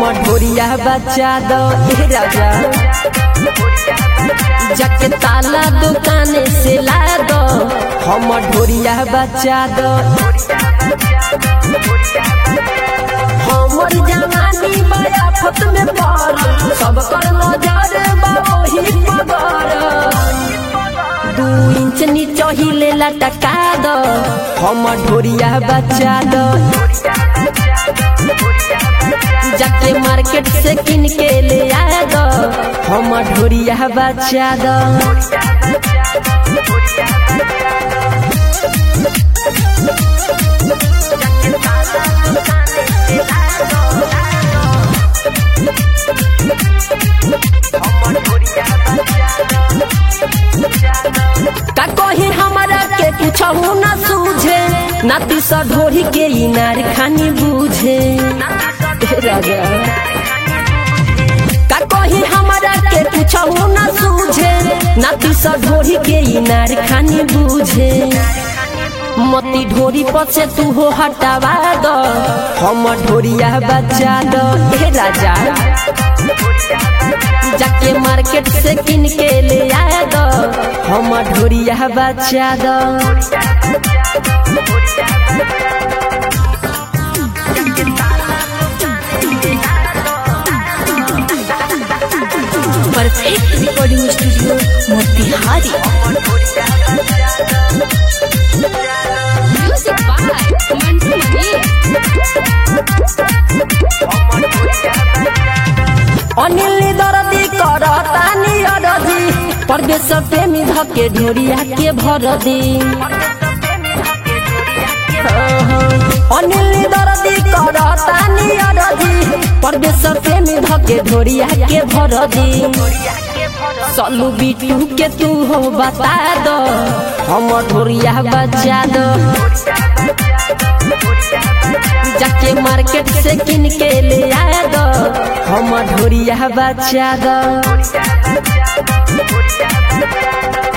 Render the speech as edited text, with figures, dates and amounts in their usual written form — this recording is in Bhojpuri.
ढोरिया बचा दो राजा, जाके ताला दुकान से ला दो, हम ढोरिया बचा दो। हमर जवानी बड़ा फत में पड़, सब कर नजर बाही पगर, 2 इंच नीचे हिले लटका दो, हम ढोरिया बचा दो। जाके मार्केट से किन के ले आ दो, हम ढोरिया बचा दो। का कहीं हमारा के कुछ न सूझे, नाती सा ढोरी के इनार खानी बूझे राजा। का कहीं हमारा के कुछ न सूझे, नाती सा ढोरी के इनार खानी बूझे। मती ढोरी पर से तू हो हटावा दो, हम ढोरिया बचा दो राजा। जाके मार्केट से किन के ले आ दो, हम ढोरिया बचा दो। Perfect recording studio Motihari. Music by Mantu Mani. Anil Dardi करतानी अरजी, परदेश प्रेमी धके ढोरिया के भर दी। अनिल दर्दी करतानी अरजी, परदेश प्रेमी धके ढोरिया के भर दी। सलू बिटू के तू हो बता दो, हम ढोरिया बचा दो। जाके मार्केट से किन के ले आ दो, हम ढोरिया बचा दो।